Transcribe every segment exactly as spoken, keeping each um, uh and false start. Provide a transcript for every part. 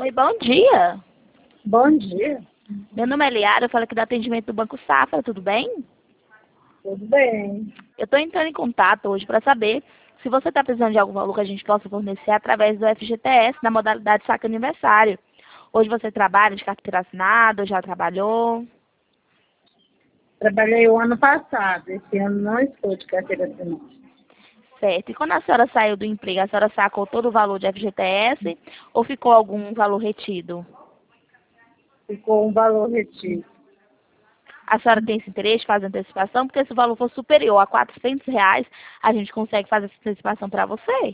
Oi, bom dia. Bom dia. Meu nome é Eliara, eu falo aqui do atendimento do Banco Safra, tudo bem? Tudo bem. Eu estou entrando em contato hoje para saber se você está precisando de algum valor que a gente possa fornecer através do F G T S, na modalidade saque aniversário. Hoje você trabalha de carteira assinada, ou já trabalhou? Trabalhei o ano passado. Esse ano não estou de carteira assinada. Certo. E quando a senhora saiu do emprego, a senhora sacou todo o valor de F G T S ou ficou algum valor retido? Ficou um valor retido. A senhora tem esse interesse de fazer antecipação? Porque se o valor for superior a quatrocentos reais, a gente consegue fazer essa antecipação para você.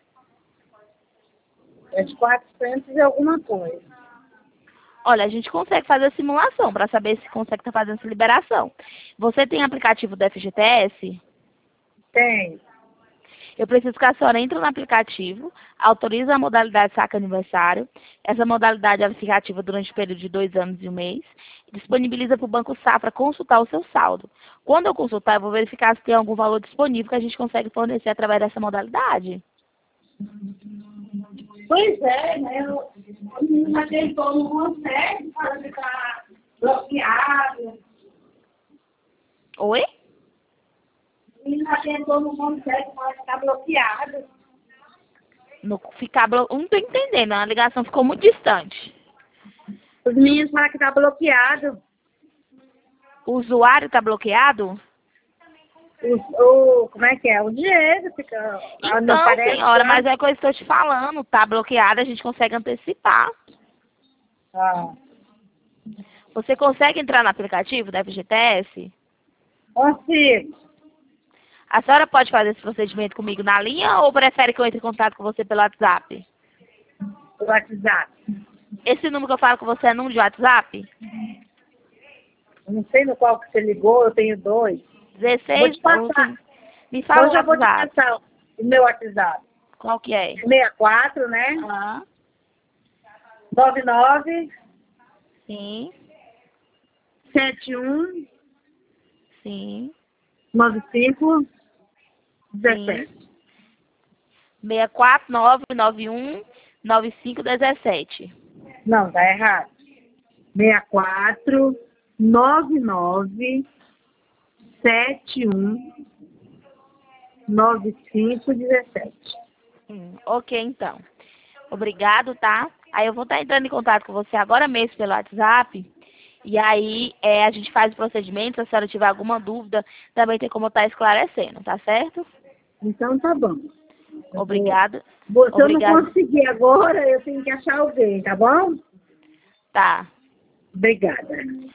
É de quatrocentos e alguma coisa. Olha, a gente consegue fazer a simulação para saber se consegue estar fazendo essa liberação. Você tem aplicativo do F G T S? Tem. Eu preciso que a senhora entre no aplicativo, autorize a modalidade saque aniversário. Essa modalidade ela fica ativa durante o período de dois anos e um mês. Disponibiliza para o Banco Safra consultar o seu saldo. Quando eu consultar, eu vou verificar se tem algum valor disponível que a gente consegue fornecer através dessa modalidade. Pois é, né? O menino já tentou, não consegue para ficar bloqueado. Oi? O menino já tentou, não consegue para ficar bloqueado. No, ficar blo... Não estou entendendo, a ligação ficou muito distante. Os meninos falam que está bloqueado. O usuário está bloqueado? O, o, como é que é? O dinheiro fica... não Então, parece senhora, lá. mas é o que eu estou te falando. Está bloqueado, a gente consegue antecipar. Ah. Você consegue entrar no aplicativo da F G T S? Consigo. A senhora pode fazer esse procedimento comigo na linha ou prefere que eu entre em contato com você pelo WhatsApp? O WhatsApp. Esse número que eu falo com você é número de WhatsApp? Não sei no qual que você ligou, eu tenho dois. Vou dezesseis, te passar. Me fala Eu o já vou te WhatsApp. passar o meu WhatsApp. Qual que é? sessenta e quatro, né? Ah, noventa e nove, sim, setenta e um, sim, noventa e cinco, sim. dezessete. seis quatro nove nove um nove cinco um sete. Não, tá errado. sessenta e quatro, noventa e nove, setenta e um, noventa e cinco, dezessete. Hum, ok, então. Obrigado, tá? Aí eu vou estar entrando em contato com você agora mesmo pelo WhatsApp. E aí é, a gente faz o procedimento. Se a senhora tiver alguma dúvida, também tem como estar esclarecendo, tá certo? Então tá bom. Obrigada. Vou- Se eu não Obrigada. conseguir agora, eu tenho que achar alguém, tá bom? Tá. Obrigada.